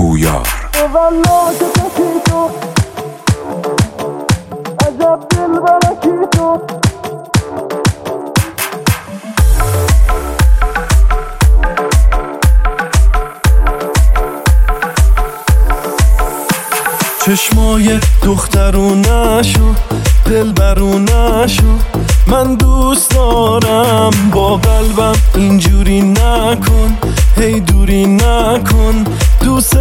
پویار. والله که تکی تو عجب دل برکی تو. چشمای دخترونشو دل برونشو من دوست دارم، با قلبم اینجوری نکن، هی دوری نکن، دوست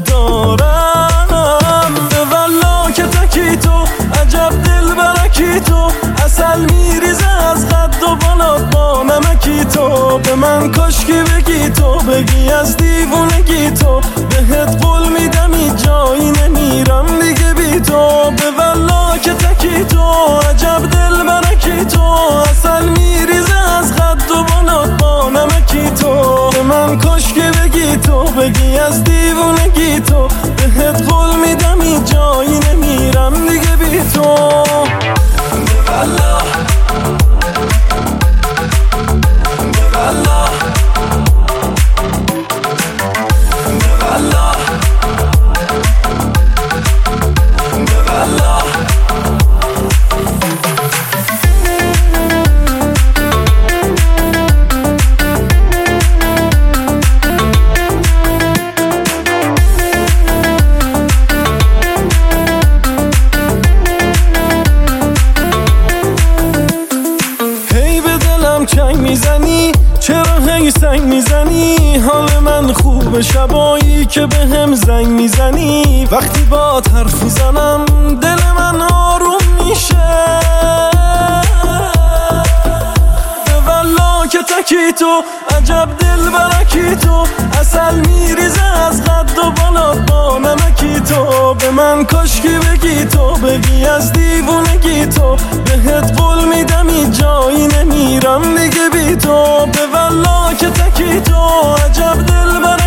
دارم. به والله که تکی تو عجب دل برکی تو، عسل میریزه از قد و بالات با نمکی تو. به من کاشکی بگی تو، بگی از دیوونگی تو، بهت قول میدم این جایی نمیرم دیگه بی تو. به والله که تکی تو عجب دل برکی تو، عسل میریزه از قد و بالات با نمکی تو. به من کاشکی بگی تو، بگی از دیوونگی تو، بهت قول میدم این جایی نمیرم دیگه بی تو. به والله به والله به والله به والله. چنگ میزنی چرا هی سنگ میزنی، حال من خوب شبایی که به هم زنگ میزنی. وقتی با حرف میزنم دل من آروم میشه. به والله که تکی تو عجب دل برکی تو، عسل میریزه از قد و بالات با نمکی تو. به من کاشکی بگی تو، بگی از دیوونگی تو، بهت قول میدم این جایی نمیرم دیگه بی تو. به والله که تکی تو عجب دل برکی